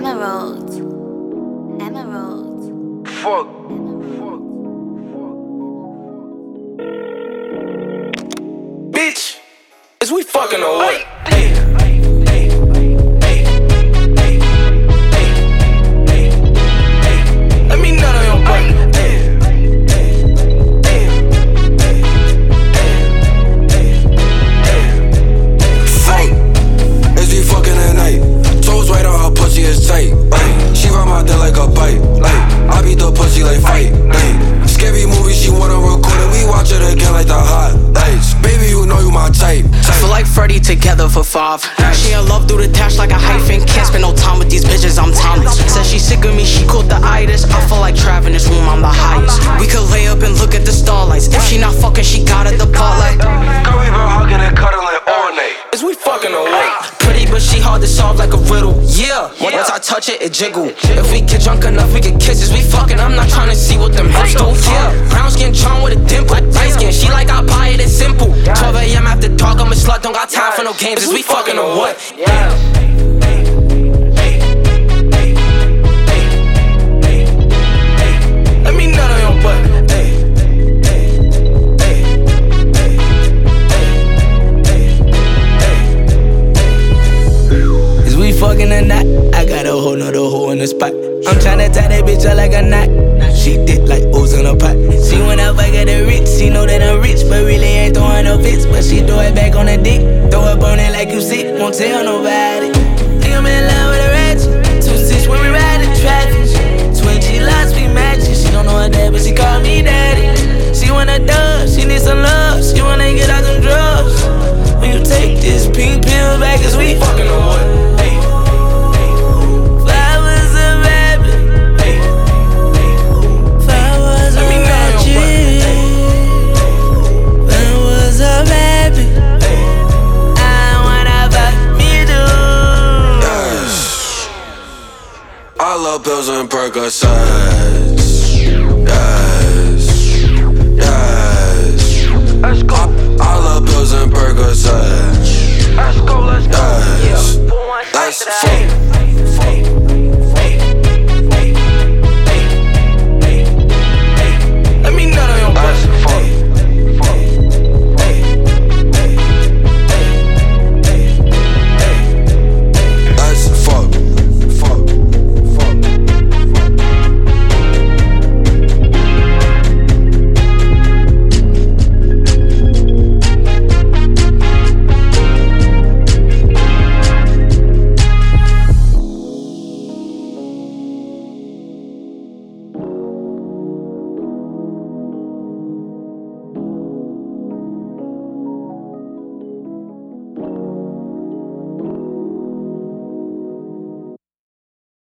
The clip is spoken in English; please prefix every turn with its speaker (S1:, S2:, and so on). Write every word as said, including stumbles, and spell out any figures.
S1: Emerald. Emerald.
S2: Fuck. Bitch, is we fucking or what? Hey. Let me nut on your butt.
S3: Right on her pussy is tight, ay. She ride my dick like a bite, ay. I beat the pussy like fight, ay. Scary movie, she wanna record it. We watch it again like the hot lights. Baby, you know you my type.
S4: I feel like Freddy together for five. She in love through the dash like a hyphen. Can't spend no time with these bitches, I'm timeless. Says she sick of me, she caught the itis. I feel like Trav in this room, I'm the highest. We could lay up and look at the starlights. If she not fucking, she got at the part like.
S3: Girl, we been hugging and cuddling all night.
S2: Is we fucking or what?
S4: Pretty, but she hard to solve like a riddle. Yeah, once I touch it, it jiggle. If we get drunk enough, we get kisses. We fucking, I'm not trying to see what them hips do. Yeah, brown skin charm with a dimple. Light skin, she like I buy it, it's simple. twelve a.m. after dark, I'm a slut, don't got time for no games. Is we fucking or what? Yeah.
S2: Let me nut on your butt.
S4: We fucking or not, I got a whole nother hole in the spot. I'm tryna tie that bitch up like a knot. She dip like O's in a pot. She wanna fuck at the rich, she know that I'm rich, but really ain't throwing no fits. But she throw it back on the dick, throw it on it like you sick, won't tell nobody. Think I'm in love with a ratchet, two six when we ride the traffic. Twin G lots, we matching. She don't know her dad, but she call me daddy. She wanna dub, she need some love, she wanna get out them drugs. When you take this pink pill back, cause we
S2: fucking or what?
S3: I love pills and Percocets. Yes, yes.
S2: Let's go.
S3: I, I love pills and Percocets.
S2: Let's go, let's go.
S3: Yes.
S2: Yeah.
S3: That's